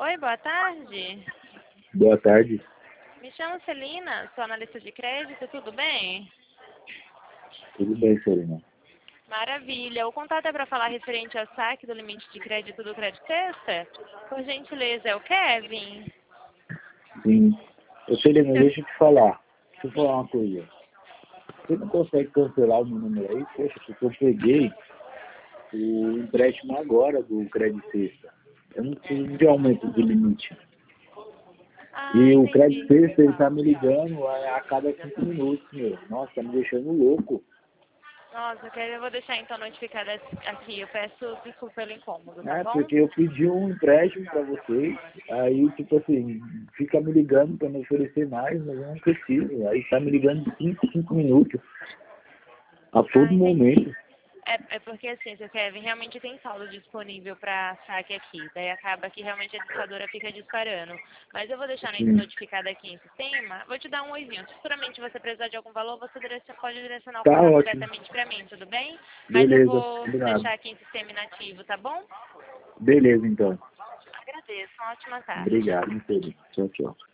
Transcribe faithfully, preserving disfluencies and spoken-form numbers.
Oi, boa tarde. Boa tarde. Me chamo Celina, sou analista de crédito, tudo bem? Tudo bem, Celina? Maravilha. O contato é para falar referente ao saque do limite de crédito do Crédito Sexta? Por gentileza, é o Kevin? Sim. Ô, Celina, deixa eu te falar. Deixa eu falar uma coisa. Você não consegue cancelar o meu número aí? Poxa, porque eu peguei o empréstimo agora do Crédito Sexta. Eu não preciso de aumento de limite. Ah, E o Crédito entendi. Sexta, ele tá me ligando a, a cada cinco minutos, meu. Nossa, tá me deixando louco. Nossa, Kevin, eu vou deixar então notificada aqui. Eu peço desculpa pelo incômodo, tá É, bom? porque eu pedi um empréstimo pra vocês, aí, tipo assim, fica me ligando pra me oferecer mais, mas eu não preciso. Aí tá me ligando de cinco, cinco minutos, a Ah, todo entendi. momento. É, é porque assim, seu Kevin, realmente tem saldo disponível para saque aqui. Daí acaba que realmente a discadora fica disparando. Mas eu vou deixar Sim, notificada aqui em sistema. Vou te dar um oizinho. Se futuramente você precisar de algum valor, você direciona- pode direcionar o tá contato ótimo. diretamente para mim, tudo bem? Mas eu Beleza, vou obrigado. deixar aqui em sistema inativo, tá bom? Beleza, então. Agradeço. Uma ótima tarde. Obrigado, Felipe. Tchau, tchau.